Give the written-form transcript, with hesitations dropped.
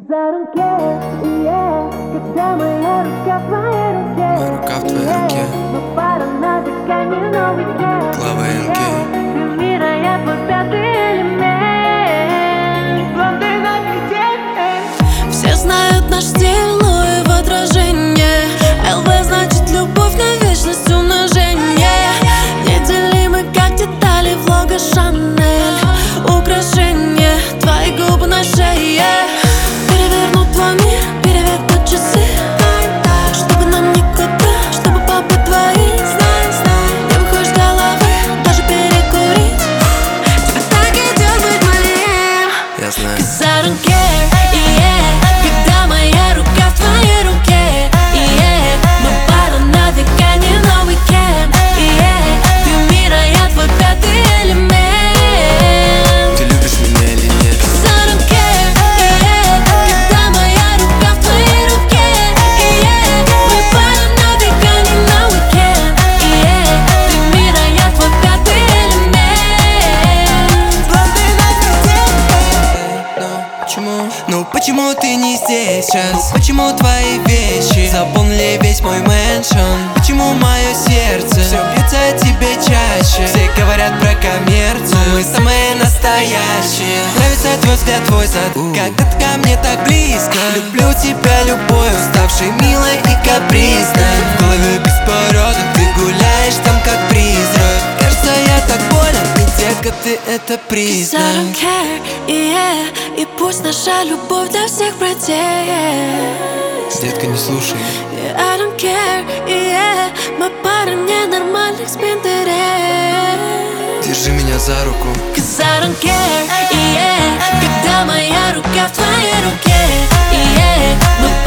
I don't care, yeah. Когда моя рука в твоей руке, моя рука в твоей руке. Мы пара на дыхании, но we can't. Клава и НК. Ты мира, я твой пятый элемент. Главный на пяти. Все знают наш стиль, но и в отражение. ЛВ значит любовь на вечность, умножение. Неделимы, как детали влога Шанель. Украшение, твои губы на шее. Перевернут твой мир, перевернут часы. Чтобы нам никуда, чтобы папы твои. Не выходишь с головы, даже перекурить. Тебе так идет быть моим. Я знаю. 'Cause I don't care, yeah. Когда моя рука в твоей руке, yeah. Мы пара на дыхании, но we can't, yeah. Ты мира, я твой пятый элемент. Ты любишь меня или нет? 'Cause I don't care, yeah. Когда моя рука в твоей руке, yeah. Мы пара на дыхании, но we can't, yeah. Ты мира, я твой пятый элемент. Ну почему ты не здесь сейчас? Почему твои вещи заполнили весь мой мэншн? Почему мое сердце все бьется о тебе чаще? Все говорят про коммерцию, мы самые настоящие. Нравится твой взгляд, твой зад, когда ты ко мне так близко. Люблю тебя любой, уставшей, милой и капризной. В голове беспорядок, ты гуляешь там как призрак. Кажется, я так болен, и дека ты это 'Cause I признай. don't care, yeah. И пусть наша любовь для всех протеет. Детка, не слушай. Yeah, I don't care, yeah. Мы пара ненормальных спинтерей. Держи меня за руку. 'Cause I don't care, yeah. Когда моя рука в твоей руке, yeah. Мы